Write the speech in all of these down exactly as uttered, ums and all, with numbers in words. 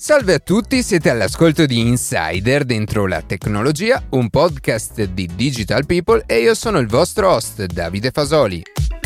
Salve a tutti, siete all'ascolto di Insider dentro la tecnologia, un podcast di Digital People e io sono il vostro host, Davide Fasoli.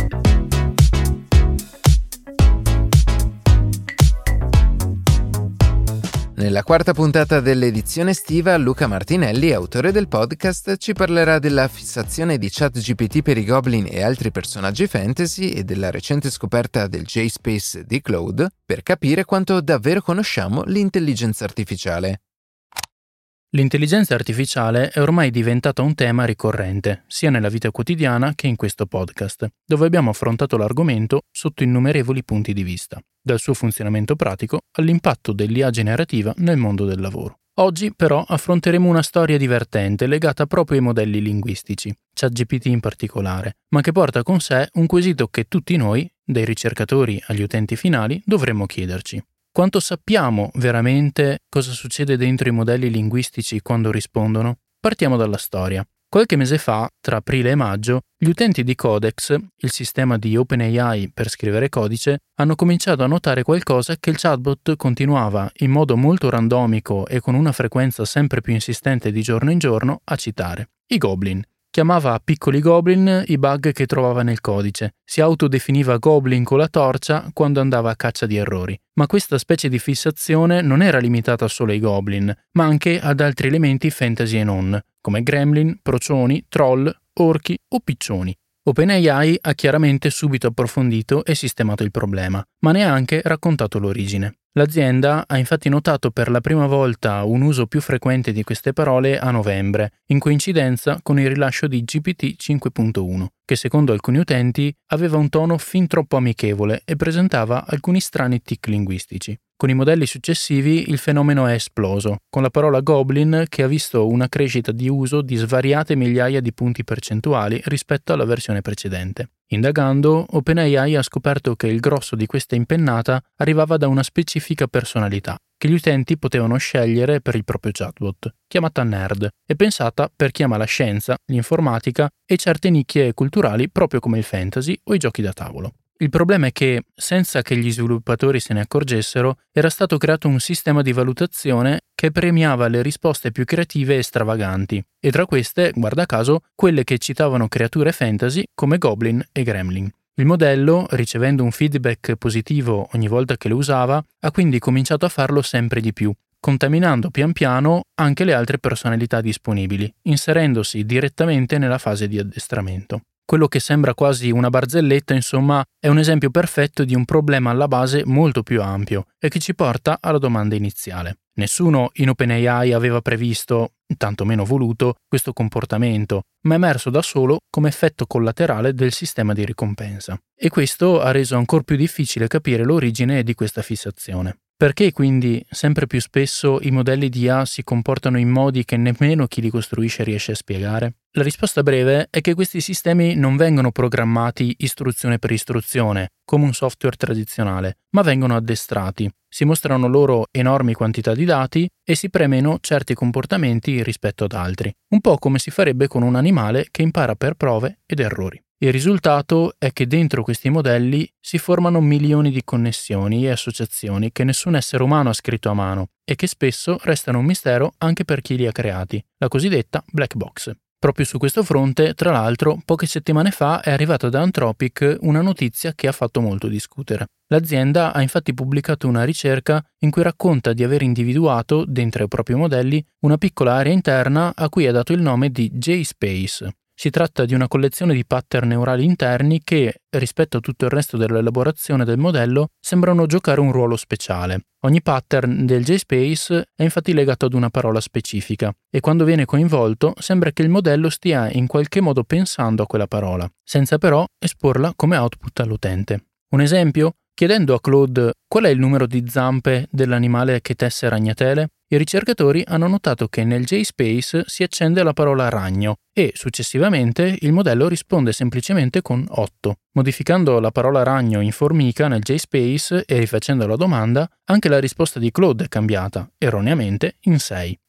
Nella quarta puntata dell'edizione estiva, Luca Martinelli, autore del podcast, ci parlerà della fissazione di ChatGPT per i Goblin e altri personaggi fantasy e della recente scoperta del J-Space di Claude per capire quanto davvero conosciamo l'intelligenza artificiale. L'intelligenza artificiale è ormai diventata un tema ricorrente, sia nella vita quotidiana che in questo podcast, dove abbiamo affrontato l'argomento sotto innumerevoli punti di vista, dal suo funzionamento pratico all'impatto dell'I A generativa nel mondo del lavoro. Oggi, però, affronteremo una storia divertente legata proprio ai modelli linguistici, ChatGPT in particolare, ma che porta con sé un quesito che tutti noi, dai ricercatori agli utenti finali, dovremmo chiederci. Quanto sappiamo veramente cosa succede dentro i modelli linguistici quando rispondono? Partiamo dalla storia. Qualche mese fa, tra aprile e maggio, gli utenti di Codex, il sistema di OpenAI per scrivere codice, hanno cominciato a notare qualcosa che il chatbot continuava, in modo molto randomico e con una frequenza sempre più insistente di giorno in giorno, a citare. I Goblin. Chiamava a piccoli goblin i bug che trovava nel codice, si autodefiniva goblin con la torcia quando andava a caccia di errori. Ma questa specie di fissazione non era limitata solo ai goblin, ma anche ad altri elementi fantasy e non, come gremlin, procioni, troll, orchi o piccioni. OpenAI ha chiaramente subito approfondito e sistemato il problema, ma ne ha anche raccontato l'origine. L'azienda ha infatti notato per la prima volta un uso più frequente di queste parole a novembre, in coincidenza con il rilascio di G P T cinque punto uno, che secondo alcuni utenti aveva un tono fin troppo amichevole e presentava alcuni strani tic linguistici. Con i modelli successivi il fenomeno è esploso, con la parola goblin che ha visto una crescita di uso di svariate migliaia di punti percentuali rispetto alla versione precedente. Indagando, OpenAI ha scoperto che il grosso di questa impennata arrivava da una specifica personalità, che gli utenti potevano scegliere per il proprio chatbot, chiamata Nerd, e pensata per chi ama la scienza, l'informatica e certe nicchie culturali proprio come il fantasy o i giochi da tavolo. Il problema è che, senza che gli sviluppatori se ne accorgessero, era stato creato un sistema di valutazione che premiava le risposte più creative e stravaganti, e tra queste, guarda caso, quelle che citavano creature fantasy come goblin e gremlin. Il modello, ricevendo un feedback positivo ogni volta che lo usava, ha quindi cominciato a farlo sempre di più, contaminando pian piano anche le altre personalità disponibili, inserendosi direttamente nella fase di addestramento. Quello che sembra quasi una barzelletta, insomma, è un esempio perfetto di un problema alla base molto più ampio e che ci porta alla domanda iniziale. Nessuno in OpenAI aveva previsto, tantomeno voluto, questo comportamento, ma è emerso da solo come effetto collaterale del sistema di ricompensa. E questo ha reso ancora più difficile capire l'origine di questa fissazione. Perché quindi sempre più spesso i modelli di I A si comportano in modi che nemmeno chi li costruisce riesce a spiegare? La risposta breve è che questi sistemi non vengono programmati istruzione per istruzione, come un software tradizionale, ma vengono addestrati. Si mostrano loro enormi quantità di dati e si premiano certi comportamenti rispetto ad altri, un po' come si farebbe con un animale che impara per prove ed errori. Il risultato è che dentro questi modelli si formano milioni di connessioni e associazioni che nessun essere umano ha scritto a mano e che spesso restano un mistero anche per chi li ha creati, la cosiddetta black box. Proprio su questo fronte, tra l'altro, poche settimane fa è arrivata da Anthropic una notizia che ha fatto molto discutere. L'azienda ha infatti pubblicato una ricerca in cui racconta di aver individuato, dentro i propri modelli, una piccola area interna a cui ha dato il nome di J-Space. Si tratta di una collezione di pattern neurali interni che, rispetto a tutto il resto dell'elaborazione del modello, sembrano giocare un ruolo speciale. Ogni pattern del J-Space è infatti legato ad una parola specifica e quando viene coinvolto sembra che il modello stia in qualche modo pensando a quella parola, senza però esporla come output all'utente. Un esempio? Chiedendo a Claude qual è il numero di zampe dell'animale che tesse ragnatele, i ricercatori hanno notato che nel J-Space si accende la parola ragno e, successivamente, il modello risponde semplicemente con otto. Modificando la parola ragno in formica nel J-Space e rifacendo la domanda, anche la risposta di Claude è cambiata, erroneamente, in sei.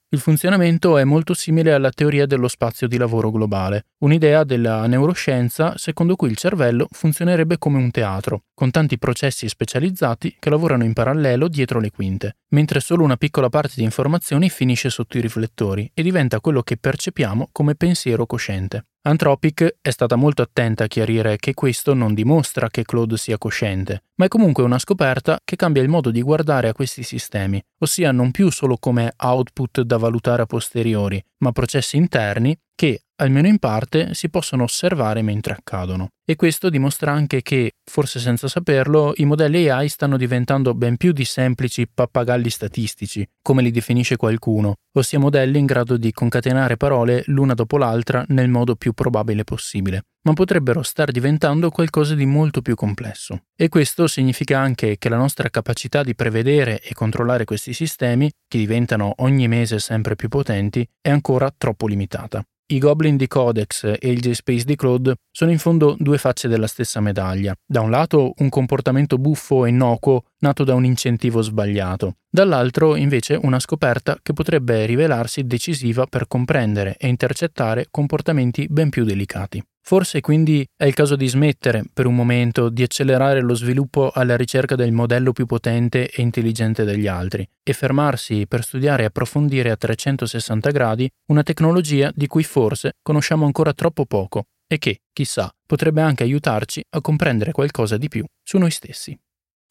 Il funzionamento è molto simile alla teoria dello spazio di lavoro globale, un'idea della neuroscienza secondo cui il cervello funzionerebbe come un teatro, con tanti processi specializzati che lavorano in parallelo dietro le quinte, mentre solo una piccola parte di informazioni finisce sotto i riflettori e diventa quello che percepiamo come pensiero cosciente. Anthropic è stata molto attenta a chiarire che questo non dimostra che Claude sia cosciente, ma è comunque una scoperta che cambia il modo di guardare a questi sistemi, ossia non più solo come output da valutare a posteriori, ma processi interni che, almeno in parte, si possono osservare mentre accadono. E questo dimostra anche che, forse senza saperlo, i modelli A I stanno diventando ben più di semplici pappagalli statistici, come li definisce qualcuno, ossia modelli in grado di concatenare parole l'una dopo l'altra nel modo più probabile possibile, ma potrebbero star diventando qualcosa di molto più complesso. E questo significa anche che la nostra capacità di prevedere e controllare questi sistemi, che diventano ogni mese sempre più potenti, è ancora troppo limitata. I Goblin di Codex e il J-Space di Claude sono in fondo due facce della stessa medaglia. Da un lato un comportamento buffo e innocuo nato da un incentivo sbagliato, dall'altro invece una scoperta che potrebbe rivelarsi decisiva per comprendere e intercettare comportamenti ben più delicati. Forse quindi è il caso di smettere, per un momento, di accelerare lo sviluppo alla ricerca del modello più potente e intelligente degli altri e fermarsi per studiare e approfondire a trecentosessanta gradi una tecnologia di cui forse conosciamo ancora troppo poco e che, chissà, potrebbe anche aiutarci a comprendere qualcosa di più su noi stessi.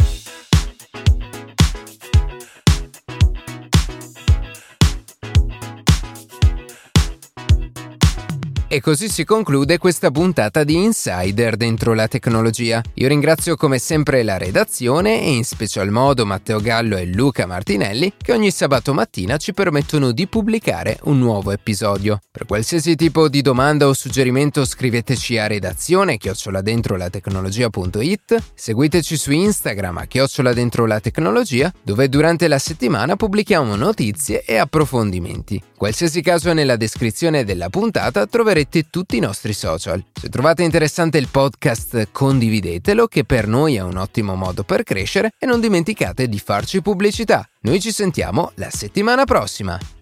E così si conclude questa puntata di Insider dentro la tecnologia. Io ringrazio come sempre la redazione e in special modo Matteo Gallo e Luca Martinelli che ogni sabato mattina ci permettono di pubblicare un nuovo episodio. Per qualsiasi tipo di domanda o suggerimento scriveteci a redazione chiocciola dentro la tecnologia punto it, seguiteci su Instagram a chiocciola dentro la tecnologia, dove durante la settimana pubblichiamo notizie e approfondimenti. Qualsiasi caso nella descrizione della puntata troverete tutti i nostri social. Se trovate interessante il podcast, condividetelo, che per noi è un ottimo modo per crescere, e non dimenticate di farci pubblicità. Noi ci sentiamo la settimana prossima.